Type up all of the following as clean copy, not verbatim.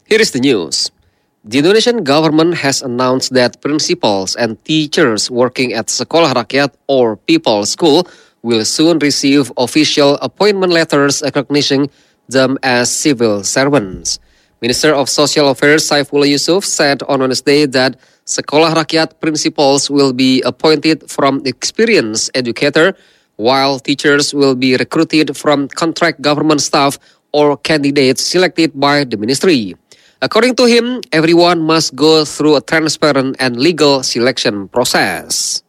Here is the news. The Indonesian government has announced that principals and teachers working at Sekolah Rakyat or People's School will soon receive official appointment letters acknowledging them as civil servants. Minister of Social Affairs Saifullah Yusuf said on Wednesday that Sekolah Rakyat principals will be appointed from experienced educator, while teachers will be recruited from contract government staff or candidates selected by the ministry. According to him, everyone must go through a transparent and legal selection process.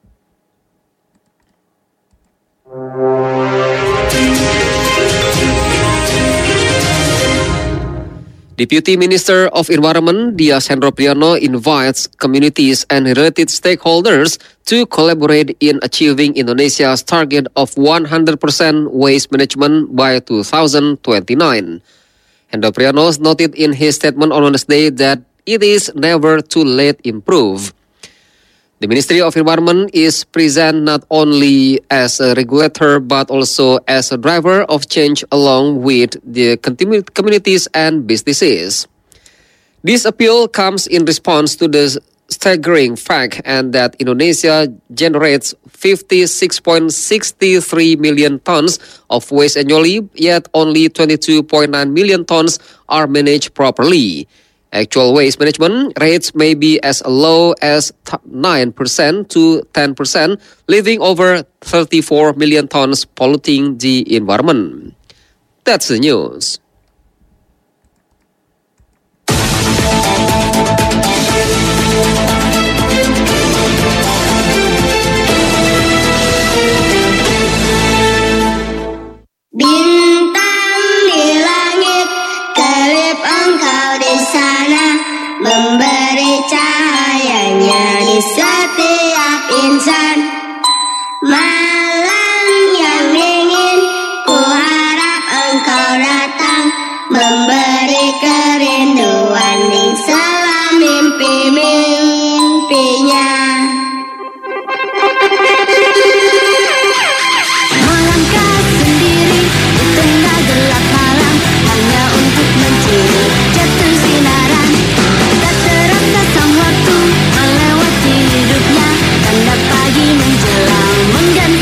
Deputy Minister of Environment Dias Hendro Priyono invites communities and related stakeholders to collaborate in achieving Indonesia's target of 100% waste management by 2029. Hendro Priyono noted in his statement on Wednesday that it is never too late to improve. The Ministry of Environment is present not only as a regulator but also as a driver of change along with the communities and businesses. This appeal comes in response to the staggering fact and that Indonesia generates 56.63 million tons of waste annually, yet only 22.9 million tons are managed properly. Actual waste management rates may be as low as 9% to 10%, leaving over 34 million tons polluting the environment. That's the news. Bintang di langit, kelip engkau di sana, memberi cahayanya di setiap insan. Malam yang dingin, ku harap engkau datang, memberi kerinduan di sela mimpi-mimpinya. Menjelang mengganti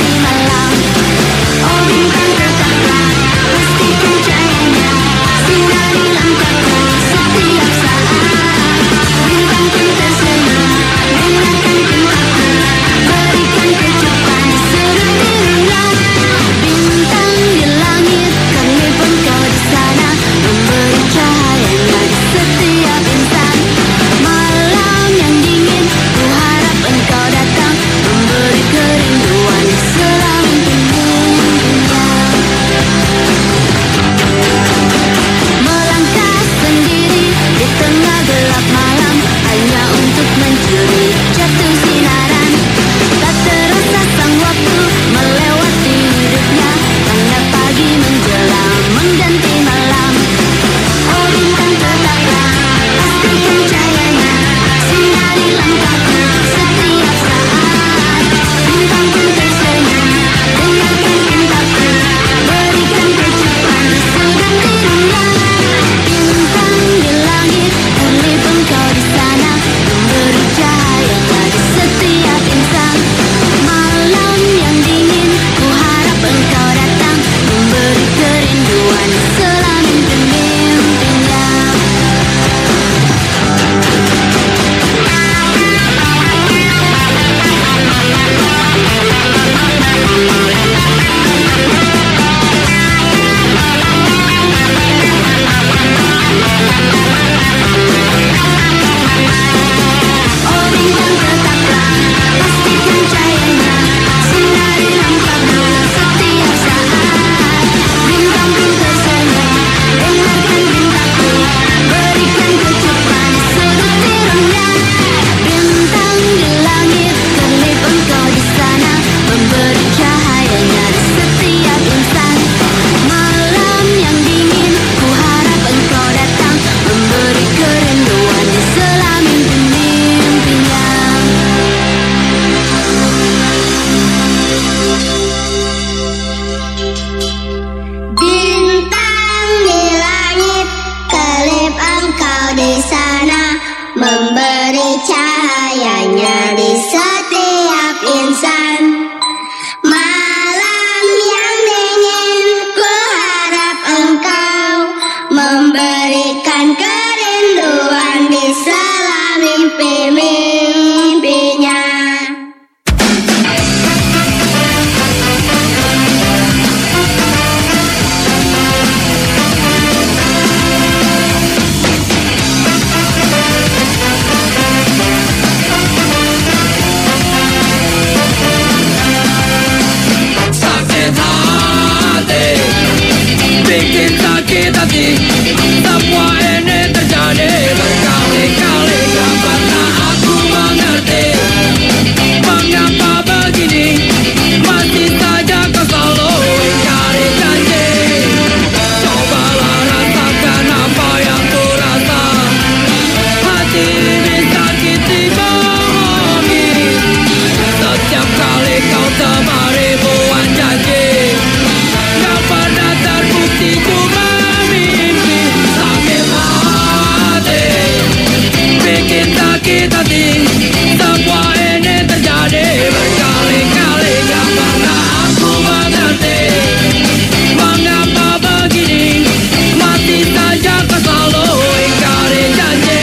hati. Semua ini terjadi berkali-kali, gak pernah aku mengerti mengapa begini. Masih saja kau selalu ingkari janji. Cobalah rasakan apa yang ku rasa. Hati ini sakit dibohongi. Setiap kali kau tebar ribuan janji, gak pernah terbukti, cuma mimpi. Sakit hati, bikin sakit hati. Semua ini terjadi berkali-kali, gak pernah aku mengerti mengapa begini. Masih saja kau selalu ingkari janji.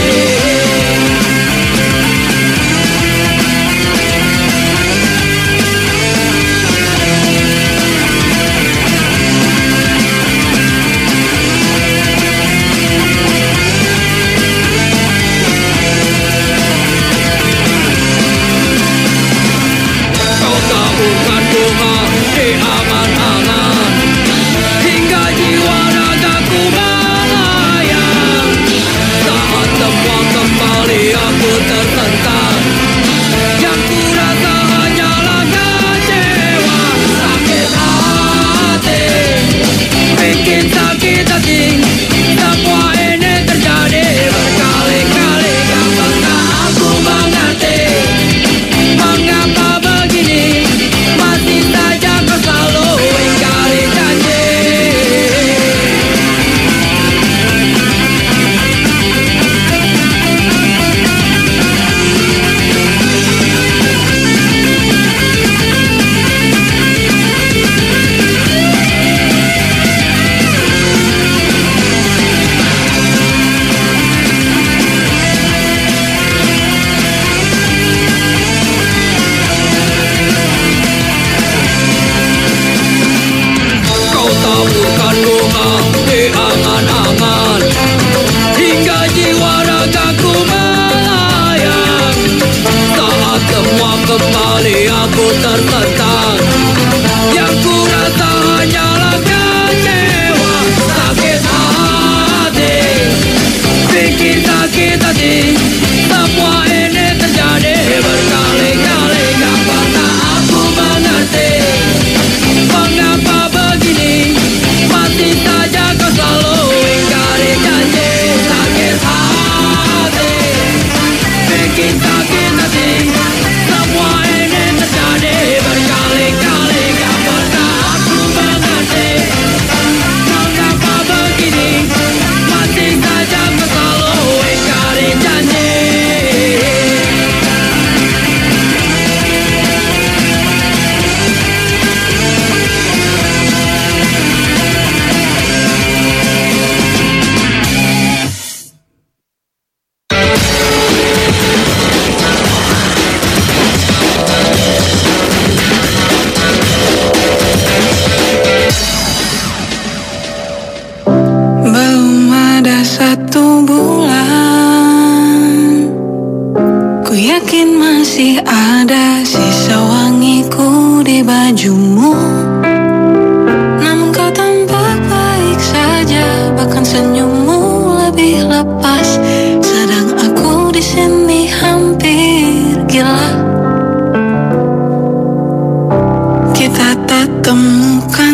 Kau taburkan bunga di angan-angan, hingga jiwa ragaku melayang. Saat semua kembali aku tersentak, yang ku rasa hanyalah kecewa. Sakit hati, bikin sakit hati. Semua ini terjadi berkali-kali, gak pernah aku mengerti mengapa begini. Masih saja kau selalu ingkari janji. Kau taburkan bunga di angan-angan, hingga jiwa ragaku melayang. Saat semua kembali aku tersentak, yang ku rasa hanyalah kecewa. Sakit hati, bikin sakit hati. Semua ini terjadi berkali-kali, gak pernah aku mengerti mengapa begini. Masih saja kau selalu ingkari janji. Sakit hati, bikin sakit hati. Semua ini terjadi berkali-kali, gak pernah aku mengerti mengapa begini. Masih saja kau selalu ingkari janji. Belum ada 1 bulan, ku yakin masih ada sisa wangiku di bajumu. Namun kau tampak baik saja, bahkan senyummu lebih lepas. Sedang aku di sini hampir gila. Kita tak temukan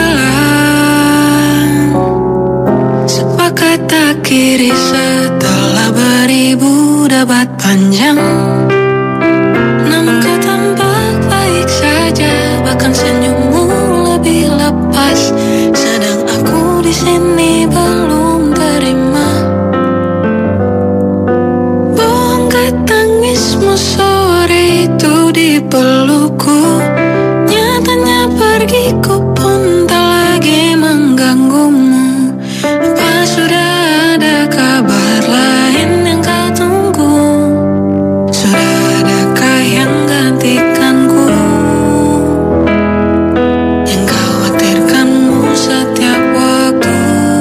jalan, sepakat akhiri setelah beribu debat panjang. Namun kau tampak baik saja, bahkan senyummu lebih lepas. Sedang aku di sini belum terima. Bongkar tangismu sore itu di pelukku. Nyatanya pergiku pun tak lagi mengganggumu. Apa sudah ada kabar lain yang kau tunggu? Sudah adakah yang gantikanku? Yang khawatirkanmu setiap waktu,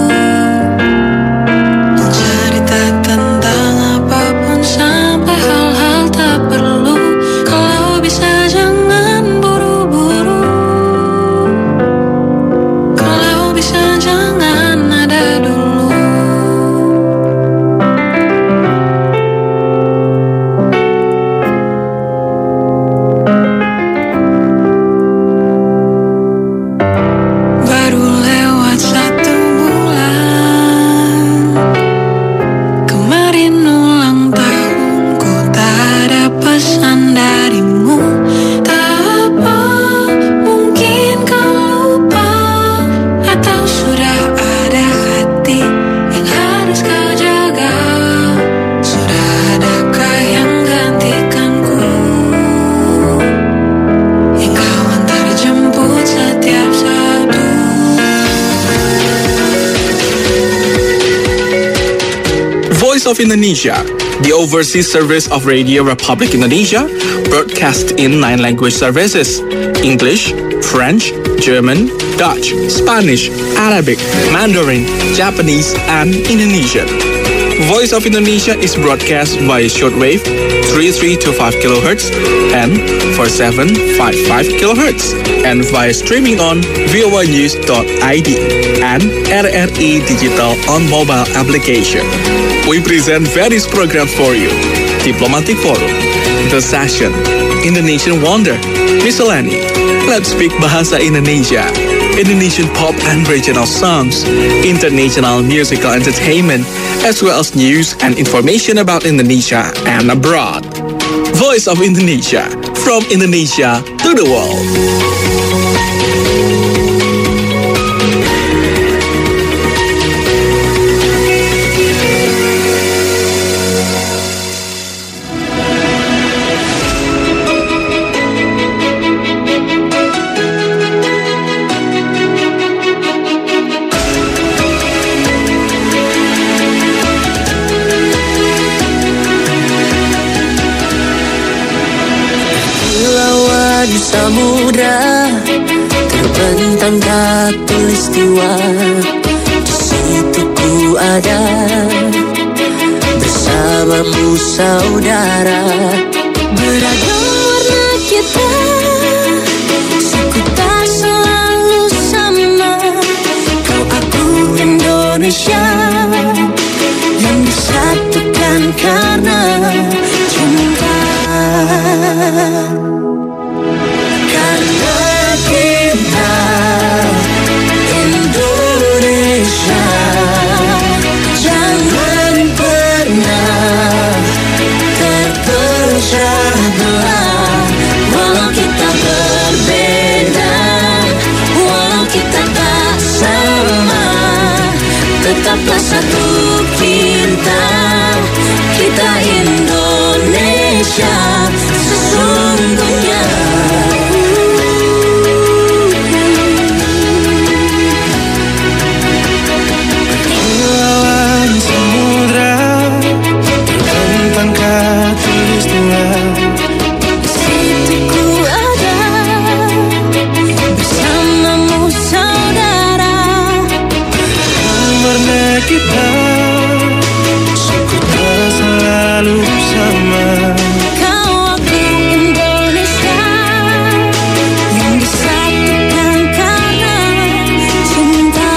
cerita tentang apapun sampai hal-hal tak perlu. Kalau bisa jangan Voice of Indonesia, the overseas service of Radio Republic Indonesia, broadcast in 9 language services: English, French, German, Dutch, Spanish, Arabic, Mandarin, Japanese, and Indonesian. Voice of Indonesia is broadcast via shortwave 3325 kHz and 4755 kHz and via streaming on voanews.id and RRI Digital on mobile application. We present various programs for you: Diplomatic Forum, The Session, Indonesian Wonder, Miscellany, Let's Speak Bahasa Indonesia, Indonesian pop and regional songs, international musical entertainment, as well as news and information about Indonesia and abroad. Voice of Indonesia, from Indonesia to the world. Samudra terbentang khatulistiwa, di situ ku ada bersamamu saudara. Beragam warna kita, suku tak selalu sama. Kau aku Indonesia yang disatukan karena cinta. Tetaplah satu kita, kita Indonesia sesungguhnya. Lawan samudra terbentang khatulistiwa, di situ ku ada bersamamu saudara. Warna kita, suku tak selalu sama. Kau aku Indonesia yang disatukan karena cinta.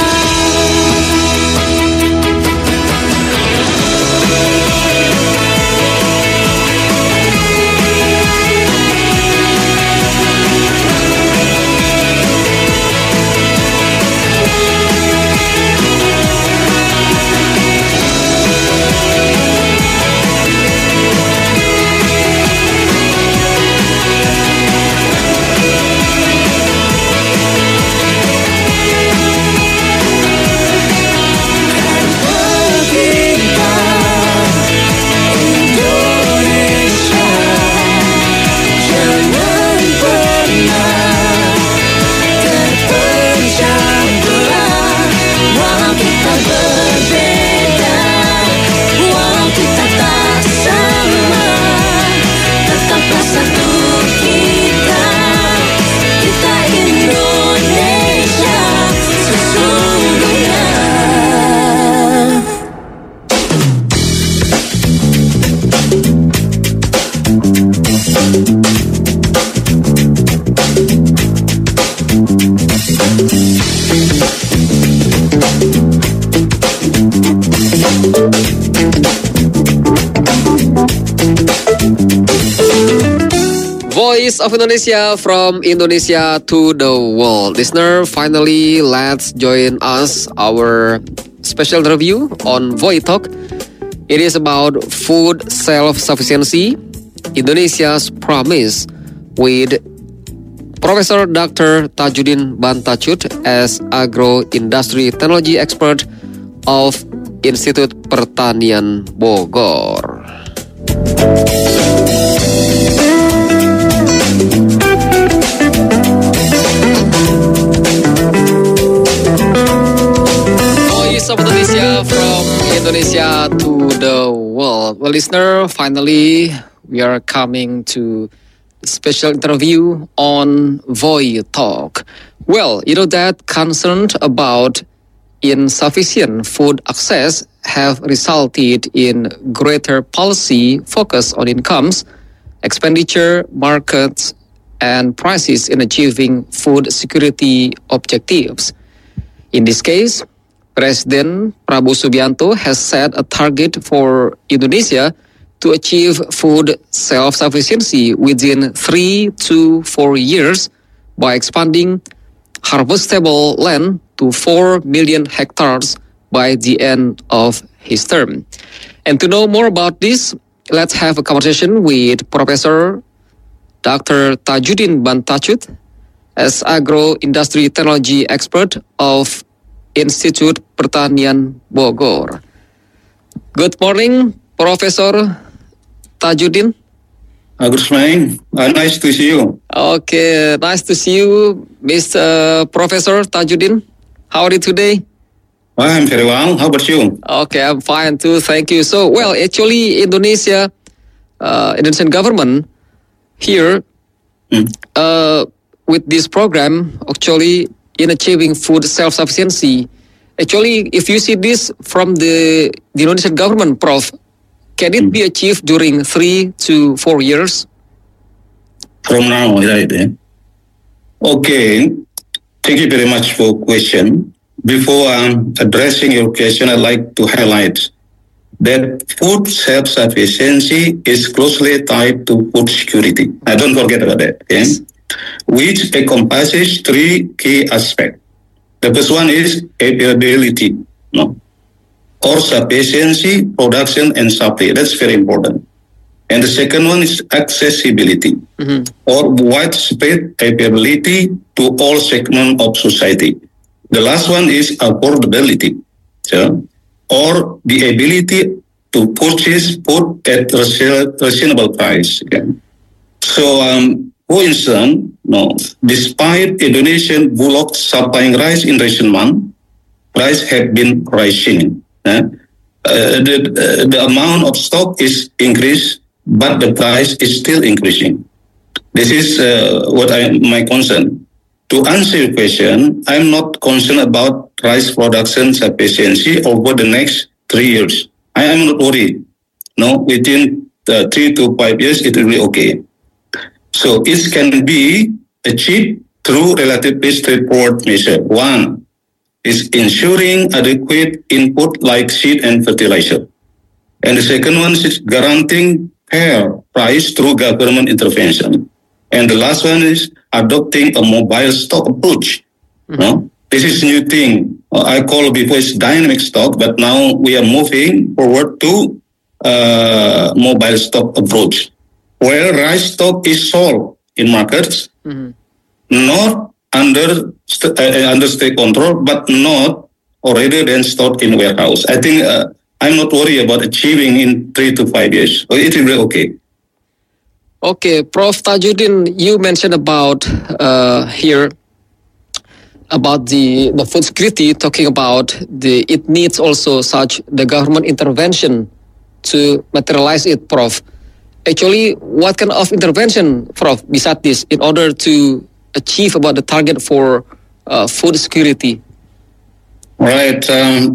Voice of Indonesia, from Indonesia to the world. Listener, finally let's join us our special review on Voi Talk. It is about food self-sufficiency, Indonesia's promise, with Professor Dr. Tajudin Bantacut as agro-industry technology expert of Institut Pertanian Bogor. Voice of Indonesia from Indonesia to the world. Well, listener, finally we are coming to a special interview on Voy Talk. Well, you know that concerned about insufficient food access have resulted in greater policy focus on incomes, expenditure, markets, and prices in achieving food security objectives. In this case, President Prabowo Subianto has set a target for Indonesia to achieve food self-sufficiency within 3 to 4 years by expanding harvestable land to 4 million hectares by the end of his term. And to know more about this, let's have a conversation with Professor Dr. Tajuddin Bantachut, as agro-industry technology expert of Institute Pertanian Bogor. Good morning, Professor Tajuddin. Good morning. Nice to see you. Okay, nice to see you, Mr. Professor Tajuddin. How are you today? I'm very well. How about you? Okay, I'm fine too. Thank you. So, well, actually, Indonesian government here with this program, actually, in achieving food self-sufficiency. Actually, if you see this from the Indonesian government, Prof, can it be achieved during 3 to 4 years? From now, right? Okay. Thank you very much for question. Before addressing your question, I'd like to highlight that food self-sufficiency is closely tied to food security. Don't forget about that. Okay? Which encompasses 3 key aspects. The first one is availability, or sufficiency, production, and supply. That's very important. And the second one is accessibility, or widespread availability to all segments of society. The last one is affordability, or the ability to purchase food at reasonable price. Okay? So, for instance, despite Indonesian bullocks supplying rice in recent months, price have been rising. The amount of stock is increased, but the price is still increasing. This is my concern. To answer your question, I'm not concerned about rice production sufficiency over the next 3 years. I am not worried. Within 3 to 5 years, it will be okay. So it can be achieved through relatively straightforward measures. One is ensuring adequate input like seed and fertilizer. And the second one is guaranteeing fair price through government intervention. And the last one is adopting a mobile stock approach. This is new thing. I call before it's dynamic stock, but now we are moving forward to mobile stock approach, where rice stock is sold in markets, not under state control, but not already then stored in warehouse. I think I'm not worried about achieving in 3 to 5 years. It will be okay. Okay, Prof. Tajuddin, you mentioned about here about the food security, talking about it needs also such the government intervention to materialize it, Prof. Actually, what kind of intervention, Prof, besides this, in order to achieve about the target for food security? Right.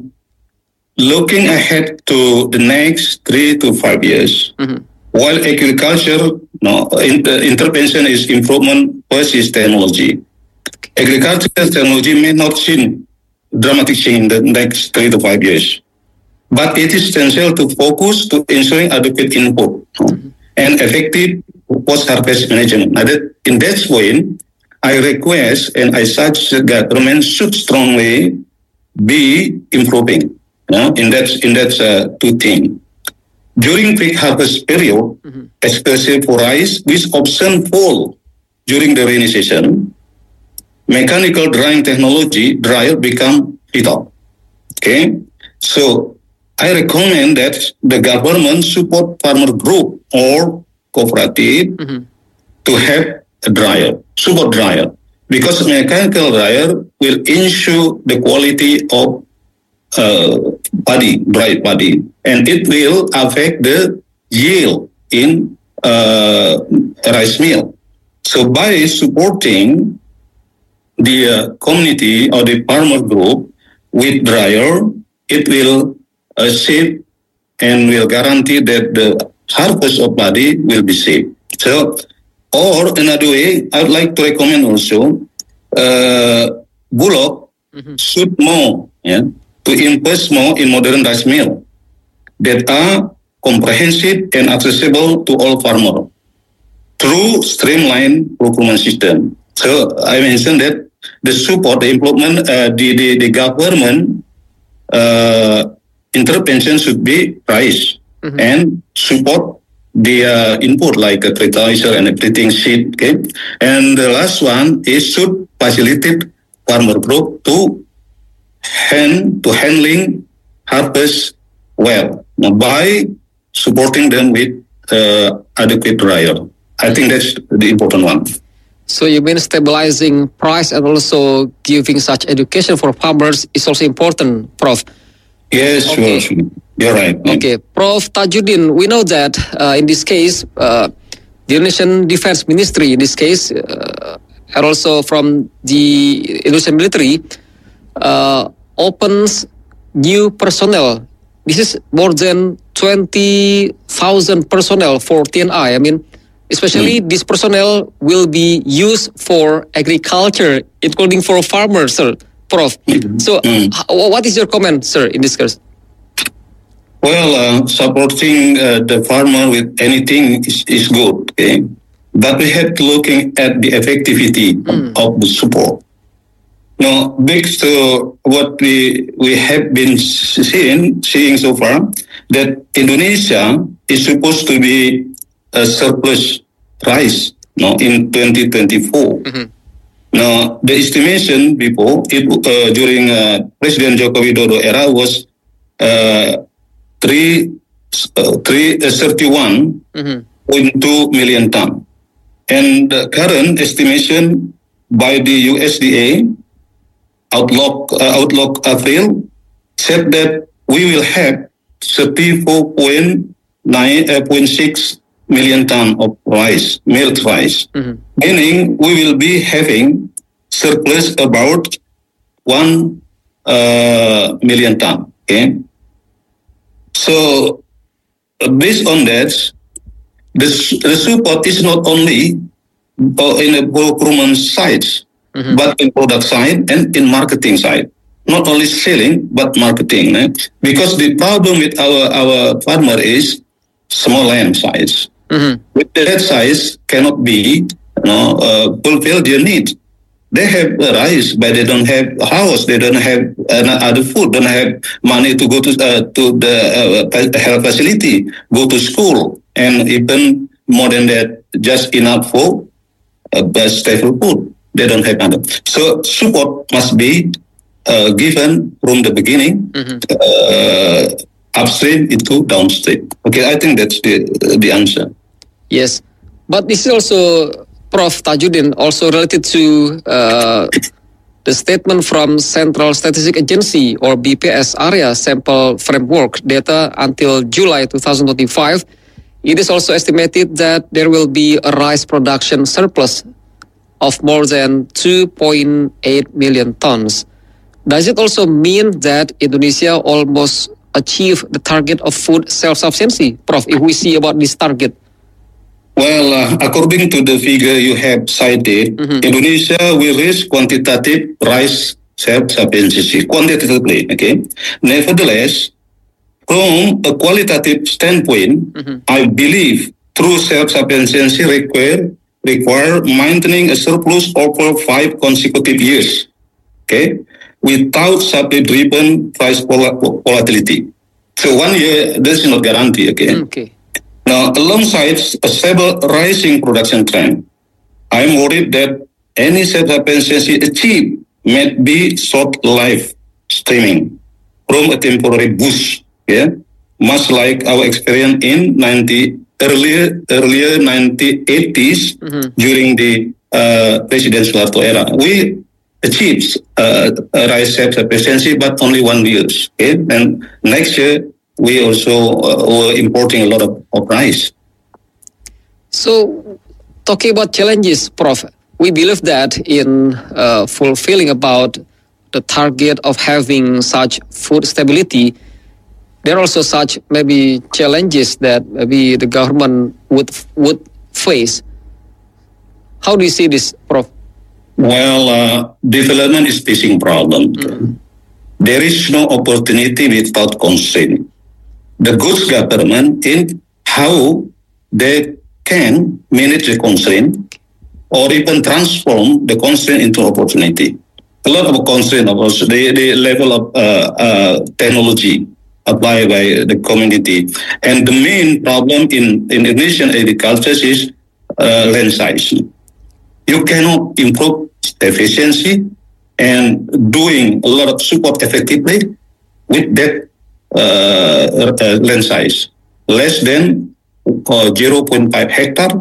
Looking ahead to the next 3 to 5 years, while agriculture intervention is improvement versus technology, agricultural technology may not see dramatic change in the next 3 to 5 years. But it is essential to focus to ensuring adequate input and effective post-harvest management. In that point, I request and I suggest the government should strongly be improving in that two things. During peak harvest period, especially for rice, which often fall during the rainy season, mechanical drying technology dryer become vital. Okay, so I recommend that the government support farmer group or cooperative to have a dryer, support dryer, because mechanical dryer will ensure the quality of paddy, dry paddy, and it will affect the yield in rice mill. So by supporting the community or the farmer group with dryer, it will save and will guarantee that the harvest of paddy will be safe. So, or another way, I would like to recommend also, Bulog should more, to invest more in modern rice mill that are comprehensive and accessible to all farmers through streamlined procurement system. So I mentioned that the support, the improvement, the government intervention should be price and support the input like a fertilizer and everything seed. Okay, and the last one is should facilitate farmer group to handling harvest well by supporting them with adequate dryer. I think that's the important one. So you mean stabilizing price and also giving such education for farmers is also important, Prof. Yes, Okay. sure. You're right. Okay, Prof. Tajuddin, we know that in this case, the Indonesian Defense Ministry, in this case, and also from the Indonesian military, opens new personnel. This is more than 20,000 personnel for TNI. I mean, especially this personnel will be used for agriculture, including for farmers, sir, Prof. So, what is your comment, sir, in this case? Well, supporting the farmer with anything is good, okay? But we have to looking at the effectivity of the support. Now, next to what we have been seeing so far, that Indonesia is supposed to be a surplus rice, in 2024. Now, the estimation before during President Joko Widodo era was 31.2 million ton, and the current estimation by the USDA Outlook April said that we will have 34.6 million ton of rice, milled rice, meaning we will be having surplus about 1 million ton. Okay, so based on that, the support is not only in the procurement side, but in product side and in marketing side. Not only selling, but marketing. Because the problem with our farmer is small land size. With that size cannot be fulfill their need. They have rice, but they don't have a house. They don't have other food. Don't have money to go to the health facility, go to school, and even more than that, just enough for stable food. They don't have other. So support must be given from the beginning, upstream into downstream. Okay, I think that's the answer. Yes, but this is also, Prof. Tajuddin, also related to the statement from Central Statistics Agency or BPS area sample framework data until July 2025. It is also estimated that there will be a rice production surplus of more than 2.8 million tons. Does it also mean that Indonesia almost achieved the target of food self-sufficiency, Prof, if we see about this target? Well, according to the figure you have cited, Indonesia will reach quantitative rice self-sufficiency, quantitatively, okay? Nevertheless, from a qualitative standpoint, I believe true self-sufficiency require maintaining a surplus over 5 consecutive years, okay, without supply-driven price volatility. So 1 year, this is not guarantee, okay? Okay. Now, alongside a stable rising production trend, I am worried that any self-sufficiency achieved may be short-lived streaming from a temporary boost, much like our experience in earlier 1980s during the President Soeharto era. We achieves rice self-sufficiency, but only 1 year. Okay, and next year we also were importing a lot of rice. So, talking about challenges, Prof, we believe that in fulfilling about the target of having such food stability, there are also such maybe challenges that maybe the government would face. How do you see this, Prof? Well, development is facing problem. There is no opportunity without constraint. The good government in how they can manage the constraint or even transform the constraint into opportunity. A lot of constraint, of course, the level of technology applied by the community. And the main problem in Indonesian agriculture is land size. You cannot improve efficiency and doing a lot of support effectively with that land size. Less than 0.5 hectare.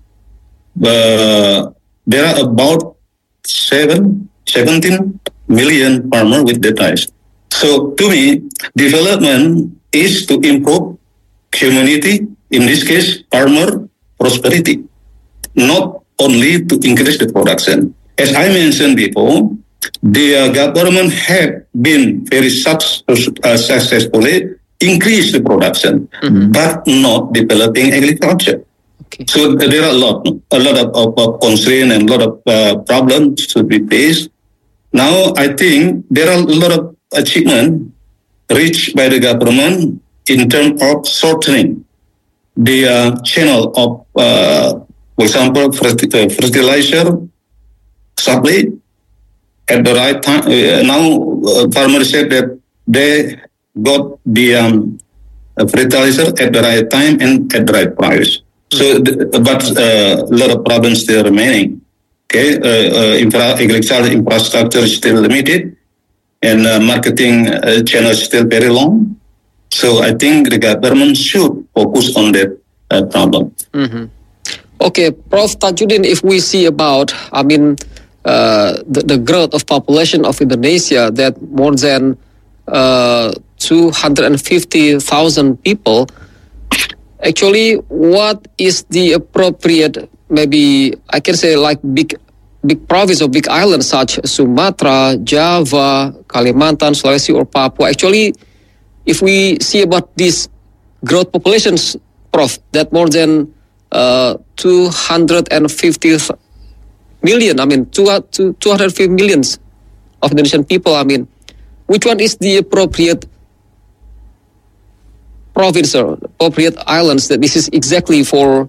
There are about 17 million farmers with that size. So to me, development is to improve community, in this case, farmer prosperity, not only to increase the production. As I mentioned before, the government have been very successfully increase the production, but not developing agriculture. Okay. So there are a lot of constraints and a lot of problems to be faced. Now I think there are a lot of achievement reached by the government in terms of shortening the channel of, for example, fertilizer supply at the right time. Now farmers said that they got the fertilizer at the right time and at the right price. So, but a lot of problems still remaining. Okay, agricultural infrastructure is still limited, and marketing channel is still very long. So I think the government should focus on that problem. Okay, Prof. Tajudin, if we see about, the growth of population of Indonesia, that more than 250,000 people, actually, what is the appropriate, maybe I can say like big province or big islands such as Sumatra, Java, Kalimantan, Sulawesi, or Papua? Actually, if we see about this growth populations, Prof, that more than 250 million, 250 millions of Indonesian people, which one is the appropriate province or appropriate islands that this is exactly for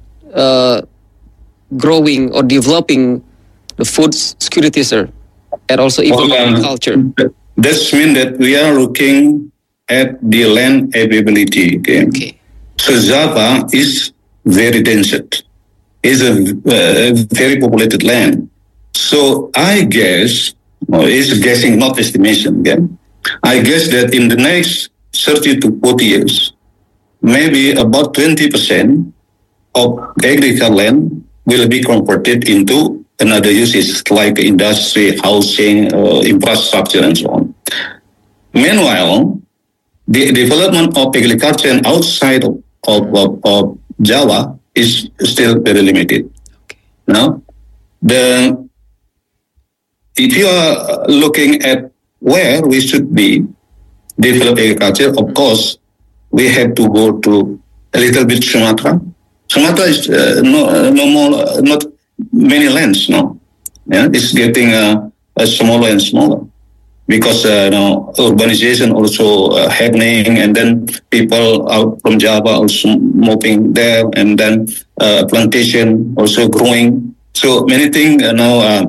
growing or developing the food security, sir, and also even agriculture? That means that we are looking at the land availability. Okay. So Java is very dense. It's a very populated land. So I guess, it's guessing, not estimation again. I guess that in the next 30 to 40 years, maybe about 20% of agricultural land will be converted into another uses like industry, housing, infrastructure, and so on. Meanwhile, the development of agriculture outside of Java is still very limited. Now, if you are looking at where we should be develop agriculture, of course, we have to go to a little bit Sumatra. Sumatra is not many lands, no. Yeah, it's getting smaller and smaller because urbanization also happening, and then people out from Java also moving there, and then plantation also growing. So many things now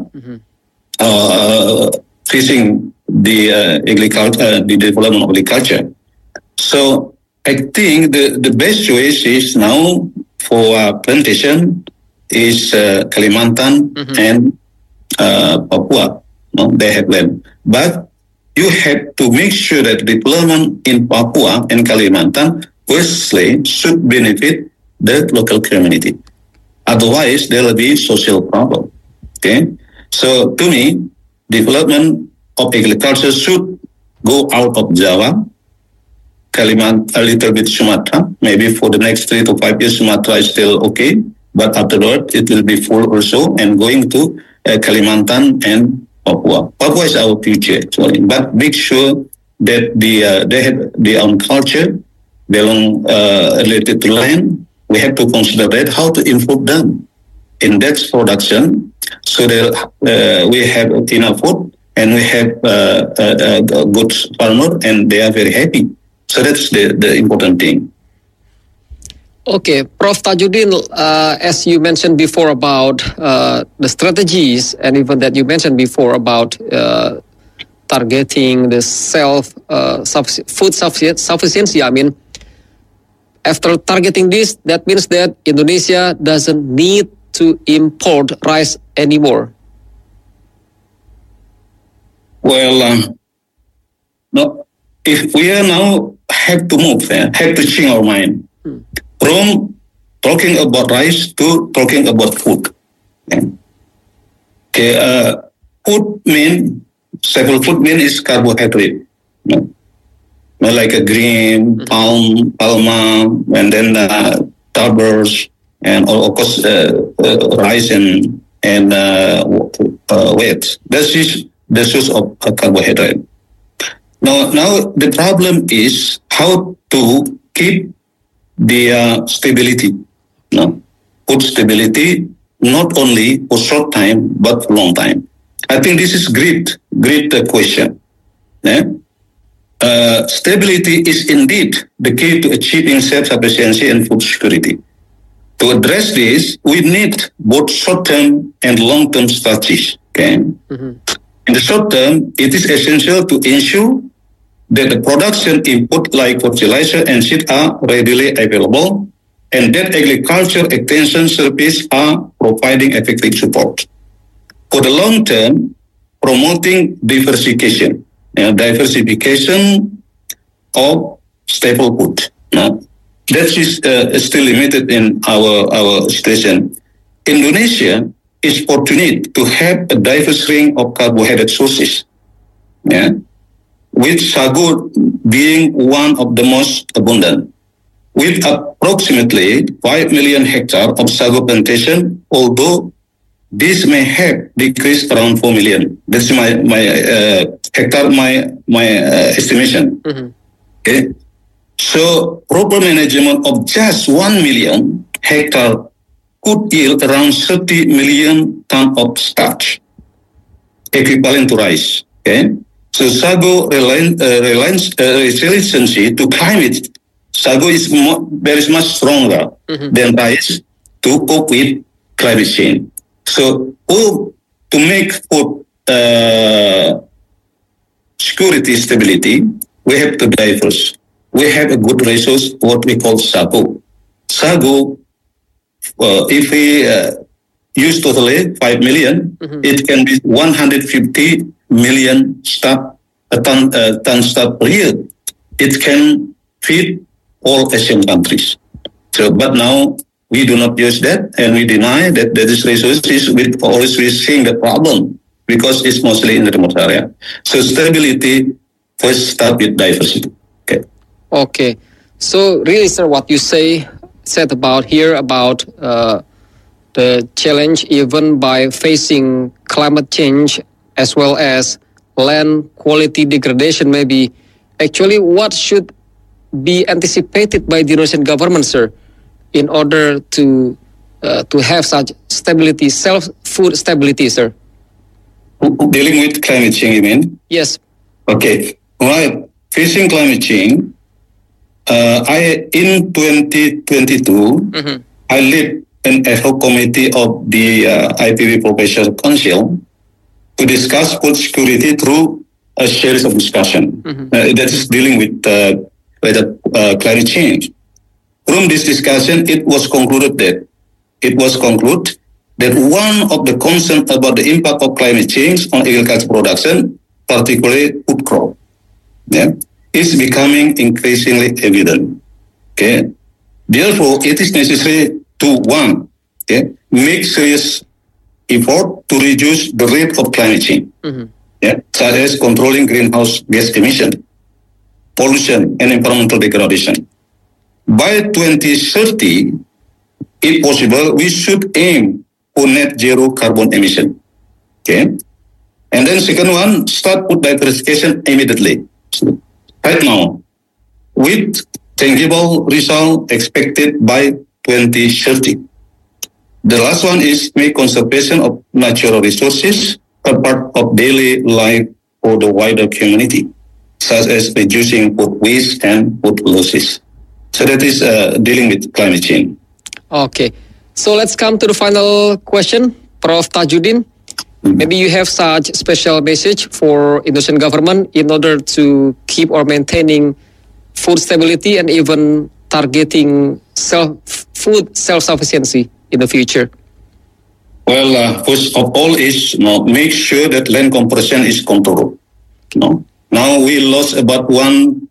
facing the agriculture, the development of agriculture. So I think the best choice is now for plantation is Kalimantan and Papua. No, they have land, but you have to make sure that development in Papua and Kalimantan firstly should benefit the local community. Otherwise, there will be social problem. Okay, so to me, development of agriculture should go out of Java, Kalimantan, a little bit Sumatra. Maybe for the next 3 to 5 years, Sumatra is still okay, but afterward it will be full also and going to Kalimantan and Papua. Papua is our future actually, but make sure that they have their own culture, belong related to land. We have to consider that how to improve them in that production, so that we have enough food and we have a good farmer and they are very happy. So that's the important thing. Okay, Prof. Tajudin, as you mentioned before about the strategies, and even that you mentioned before about targeting the food sufficiency. I mean, after targeting this, that means that Indonesia doesn't need to import rice anymore. Well, no. If we are now have to move, have to change our mind from talking about rice to talking about food. Okay, food mean several food mean is carbohydrate, like a grain, palma, and then tubers, and of course rice and wheat. This is the source of carbohydrate. Now the problem is how to keep the stability, food stability, not only for short time but for long time. I think this is great question. Stability is indeed the key to achieving self-sufficiency and food security. To address this, we need both short-term and long-term strategies. Okay. Mm-hmm. In the short term, it is essential to ensure that the production input like fertilizer and seed are readily available, and that agriculture extension services are providing effective support. For the long term, promoting diversification of staple food. That is still limited in our situation. Indonesia is fortunate to have a diverse range of carbohydrate sources, with sago being one of the most abundant. With approximately 5 million hectares of sago plantation, although this may have decreased around 4 million. That's my hectare, my estimation. Mm-hmm. Okay. So proper management of just 1 million hectare could yield around 30 million tons of starch, equivalent to rice. Okay. So sago resiliency to climate. Sago is very much stronger than rice to cope with climate change. So to make food security stability, we have to diverse. We have a good resource, what we call sago. Sago, if we use totally 5 million, it can be 150 million ton stuff per year. It can feed all Asian countries. So, but now we do not use that, and we deny that this resource is always seeing the problem because it's mostly in the remote area. So stability first start with diversity. Okay. So really, sir, what you said about here about the challenge even by facing climate change as well as land quality degradation, maybe actually what should be anticipated by the Indonesian government, sir, in order to have such stability, food stability, sir? Dealing with climate change, you mean? Yes. Okay. Right. Facing climate change, in 2022, I led an ad hoc committee of the IPB Professional Council to discuss food security through a series of discussion that is dealing with climate change. From this discussion, it was concluded that one of the concerns about the impact of climate change on agriculture production, particularly food crop, is becoming increasingly evident. Okay, therefore, it is necessary to make serious effort to reduce the rate of climate change. such as controlling greenhouse gas emission, pollution, and environmental degradation. By 2030, if possible, we should aim for net zero carbon emission. Okay, and then second one, start food diversification immediately. So, right now, with tangible result expected by 2030. The last one is make conservation of natural resources a part of daily life for the wider community, such as reducing food waste and food losses. So that is dealing with climate change. Okay, so let's come to the final question, Prof. Tajuddin. Maybe you have such special message for Indonesian government in order to keep or maintaining food stability and even targeting food self-sufficiency in the future. Well, first of all is make sure that land compression is controlled. Now we lost about 100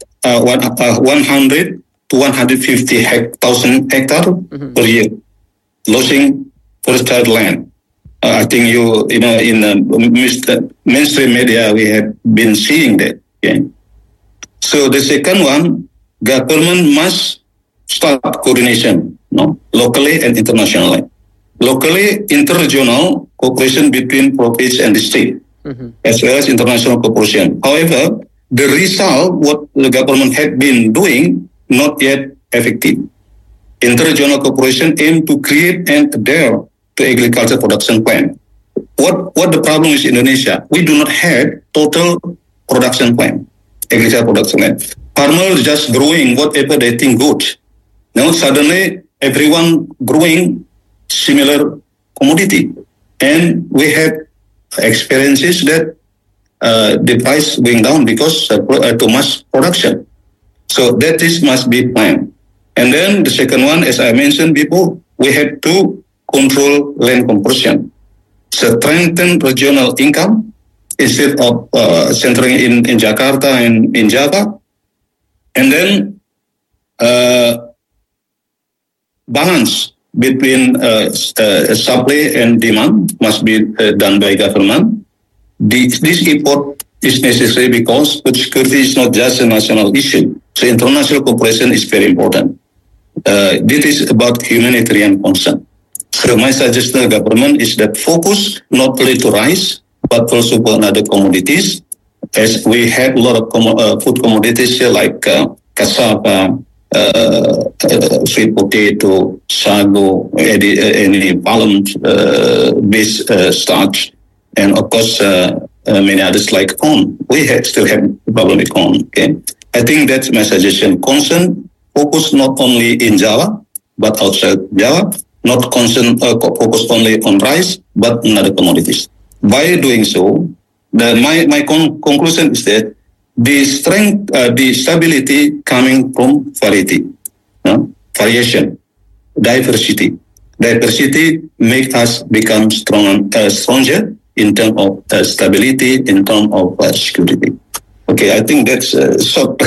to 150,000 hectares per year, losing fertile land. I think in the mainstream media we have been seeing that. Okay? So the second one, government must start coordination, locally and internationally. Locally, interregional cooperation between province and the state, as well as international cooperation. However, the result, what the government had been doing, not yet effective. Interregional cooperation aim to create and adhere to agriculture production plan. What the problem is in Indonesia? We do not have total production plan, agriculture production plan. Farmers just growing whatever they think good. Now suddenly everyone growing similar commodity, and we have experiences that the price going down because too much production. So that is must be planned. And then the second one, as I mentioned before, we have to control land compression, strengthen regional income instead of centering in Jakarta and in Java, and then balance between supply and demand must be done by government. This effort is necessary because food security is not just a national issue. So international cooperation is very important. This is about humanitarian concern. So my suggestion to the government is that focus not only to rice, but also on other commodities, as we have a lot of food commodities here like cassava, sweet potato, sago, any palm-based starch, and of course many others like corn. We still have a problem with corn. Okay, I think that's my suggestion. Concern focus not only in Java but outside Java. Not focus only on rice but on other commodities. By doing so, my conclusion is that the strength, the stability coming from variety, variation, diversity. Diversity make us become stronger in terms of stability, in terms of security. Okay, I think that's short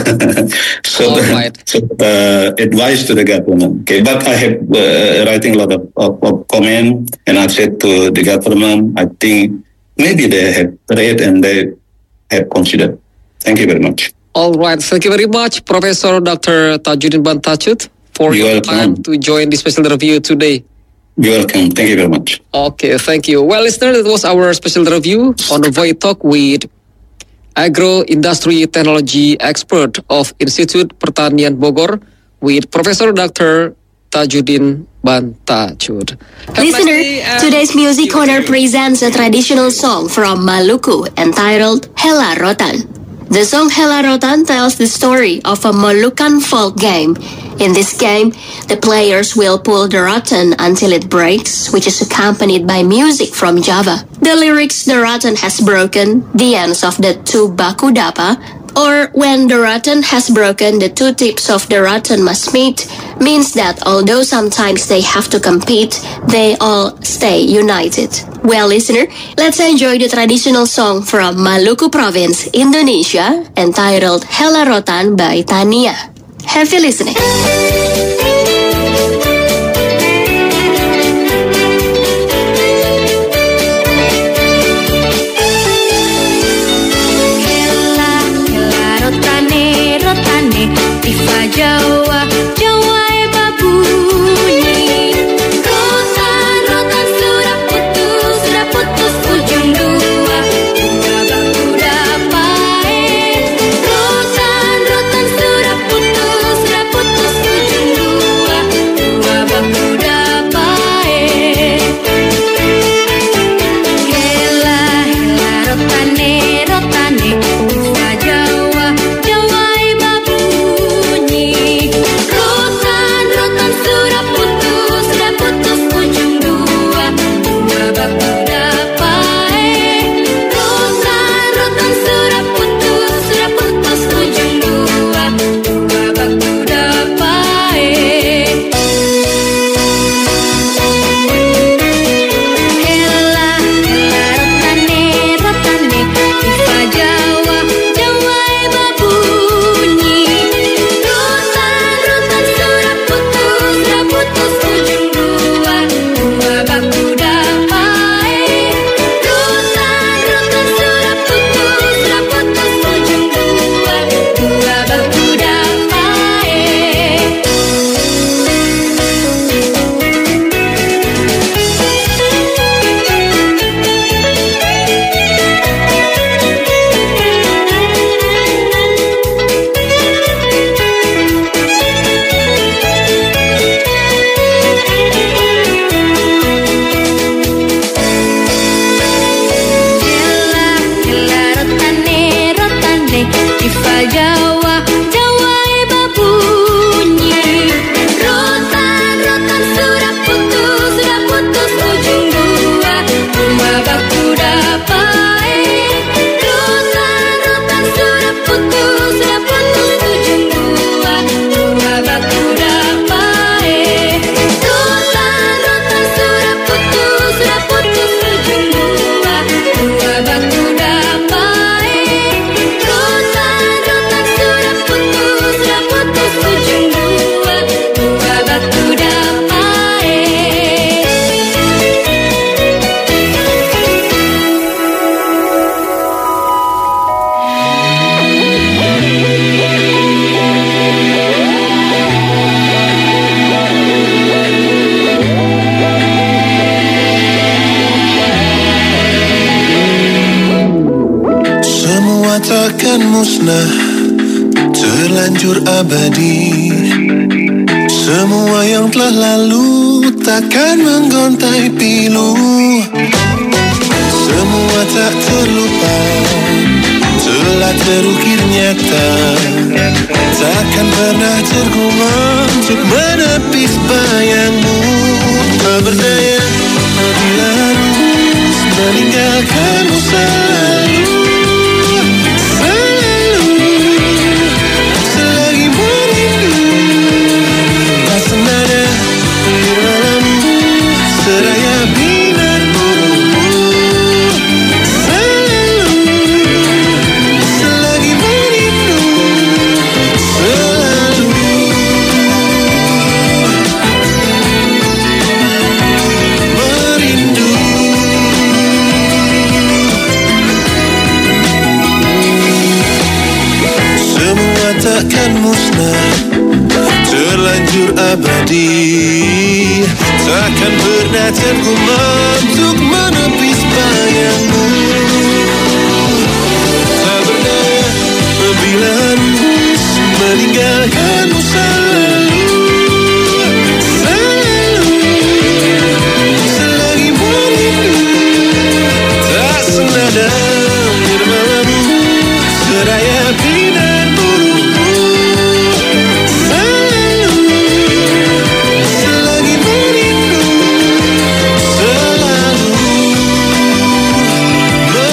advice to the government. Okay, but I have writing a lot of comment, and I said to the government, I think maybe they have read and they have considered. Thank you very much. All right, thank you very much, Professor Dr. Tajuddin Bantachut, for your time to join this special review today. You're welcome. Thank you very much. Okay, thank you. Well, listener, that was our special review on the Voice Talk with Agro-Industry Technology Expert of Institute Pertanian Bogor with Professor Dr. Tajuddin Bantachut. Listener, today's Music Corner presents a traditional song from Maluku entitled Hela Rotan. The song Hela Rotan tells the story of a Moluccan folk game. In this game, the players will pull the rotan until it breaks, which is accompanied by music from Java. The lyrics "the rotan has broken, the ends of the two baku dapa," or "when the rotan has broken, the two tips of the rotan must meet," means that although sometimes they have to compete, they all stay united. Well, listener, let's enjoy the traditional song from Maluku Province, Indonesia, entitled Hela Rotan by Tania. Happy listening. musnah, terlanjur abadi. Semua yang telah lalu takkan menggontai pilu. Semua tak terlupa, telah terukir nyata. Takkan pernah tergumam untuk menepis bayangmu. Tak berdaya bila harus meninggalkanmu selalu. Selagi merindu, tak senada di malammu, seraya binar burungmu. Selagi merindu, selalu. Merindu. Semua takkan musnah, terlanjur abadi. Takkan pernah tergumam untuk menepis bayangmu. Tak berdaya bila harus meninggalkanmu selalu. Selalu. Selagi merindu, tak senada nirmalamu, seraya binar burungmu. Selalu. Selagi merindu, selalu. Merindu.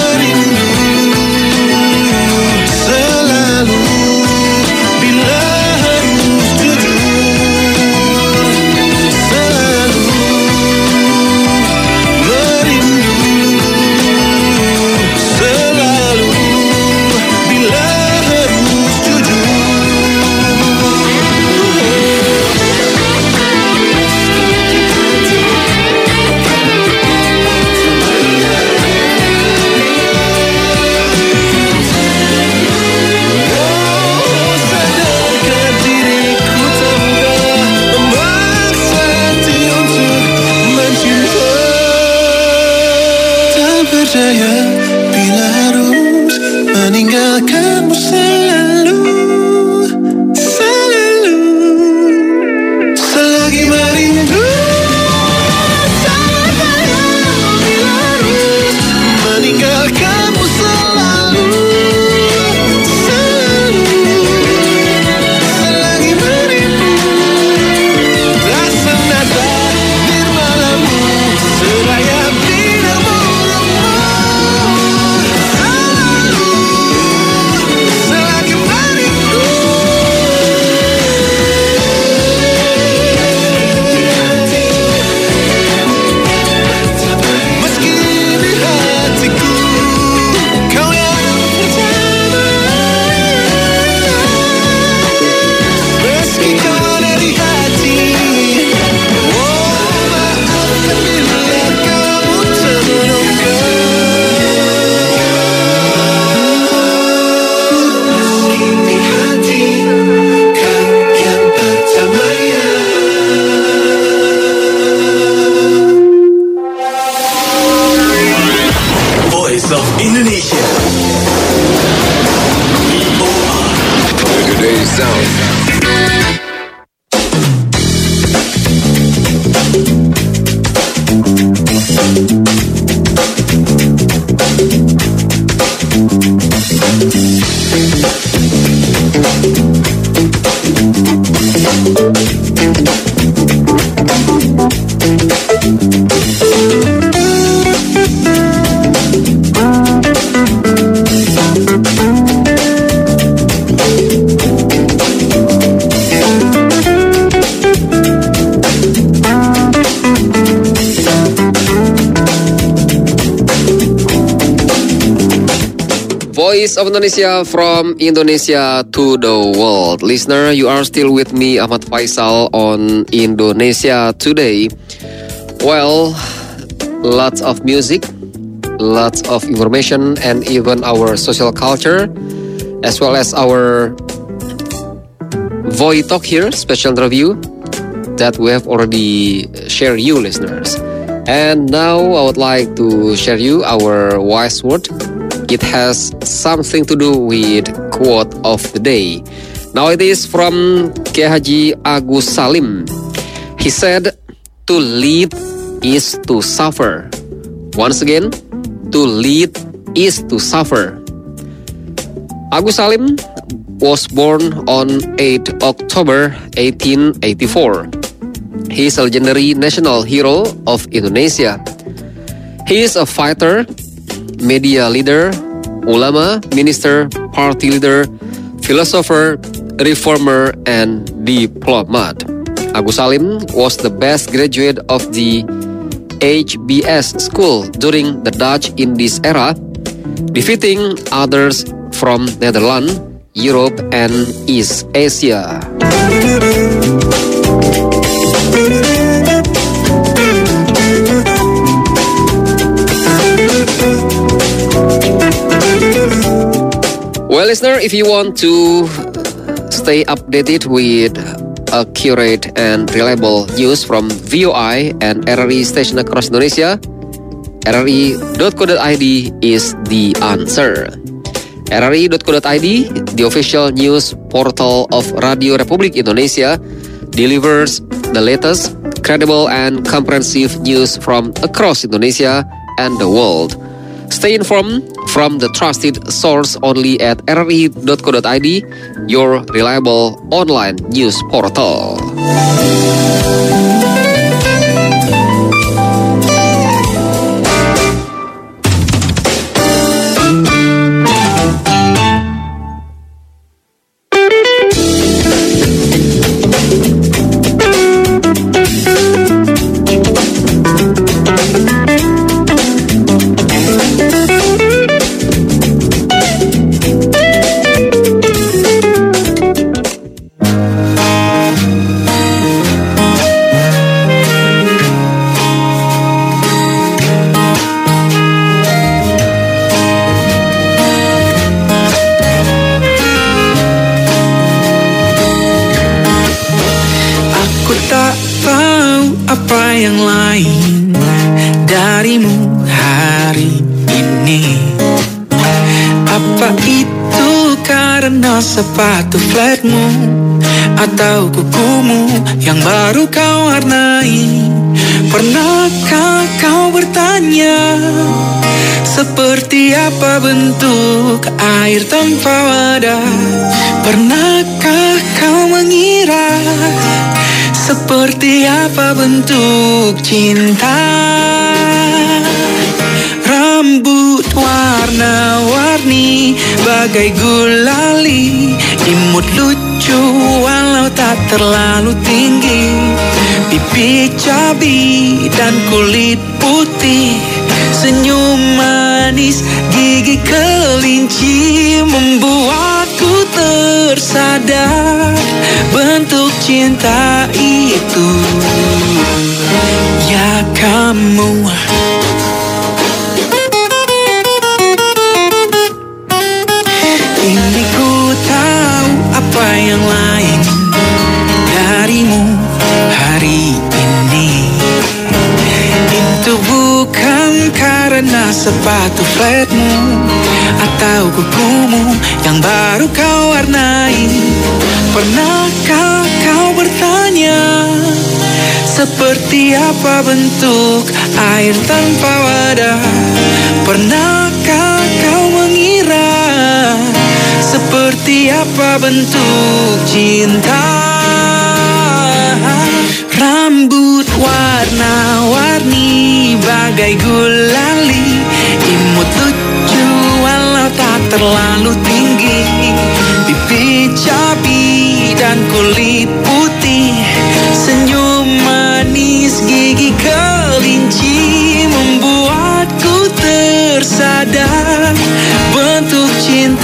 Voice of Indonesia from Indonesia to the world. Listener, you are still with me, Ahmad Faisal, on Indonesia Today. Well, lots of music, lots of information, and even our social culture, as well as our Voice Talk here, special interview that we have already shared you, listeners. And now I would like to share you our wise word. It has something to do with quote of the day. Now it is from Kiai Haji Agus Salim. He said, "To lead is to suffer." Once again, to lead is to suffer. Agus Salim was born on 8 October 1884. He is a legendary national hero of Indonesia. He is a fighter, media leader, ulama, minister, party leader, philosopher, reformer, and diplomat. Agus Salim was the best graduate of the HBS school during the Dutch Indies era, defeating others from Netherlands, Europe, and East Asia. Well, listener, if you want to stay updated with accurate and reliable news from VOI and RRI station across Indonesia, rri.co.id is the answer. rri.co.id, the official news portal of Radio Republik Indonesia, delivers the latest, credible, and comprehensive news from across Indonesia and the world. Stay informed from the trusted source only at rri.co.id, your reliable online news portal. Sepatu flatmu atau kukumu yang baru kau warnai. Pernahkah kau bertanya seperti apa bentuk air tanpa wadah? Pernahkah kau mengira seperti apa bentuk cinta? Rambut warna-warni bagai gulali, imut lucu walau tak terlalu tinggi, pipi cabi dan kulit putih, senyum manis gigi kelinci, membuatku tersadar bentuk cinta itu. Ya kamu, ini ku tahu apa yang lain darimu hari ini. Itu bukan karena sepatu flatmu atau kukumu yang baru kau warnai. Pernahkah kau bertanya seperti apa bentuk air tanpa wadah? Pernahkah kau mengira seperti apa bentuk cinta? Rambut warna-warni bagai gulali, imut lucu walau tak terlalu tinggi, pipi cabi dan kulit putih, senyum manis gigi kelinci, membuatku tersadar bentuk cinta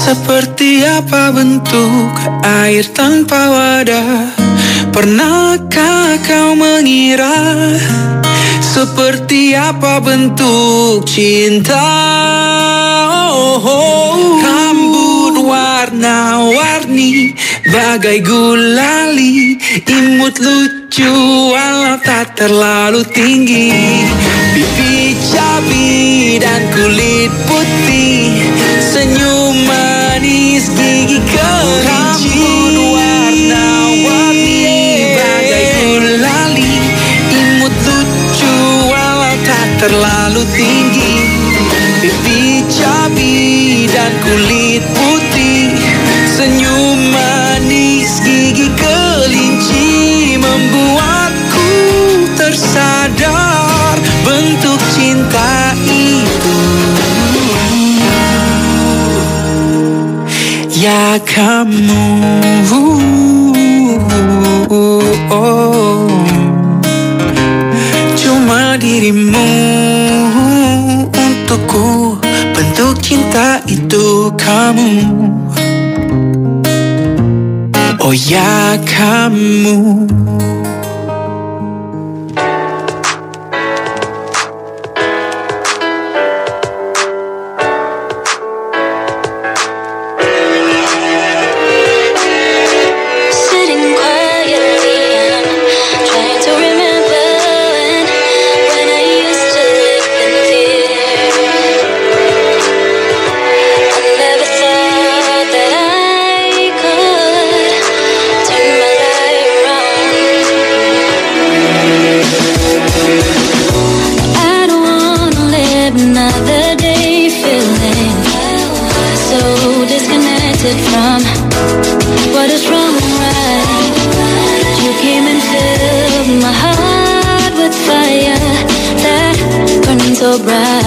Seperti apa bentuk air tanpa wadah? Pernahkah kau mengira seperti apa bentuk cinta? Rambut warna-warni bagai gulali, imut lucu walau tak terlalu tinggi, pipi cabi dan kulit putih, senyum manis gigi kelinci. Rambut warna-warni bagai gulali, imut lucu walau tak terlalu tinggi, pipi cabi dan kulit putih, senyum manis gigi kelinci, membuatku tersadar bentuk cinta itu. Ya kamu, cuma dirimu untukku, bentuk cinta itu kamu. Oh ya kamu. From what is wrong and right, you came and filled my heart with fire that burning so bright.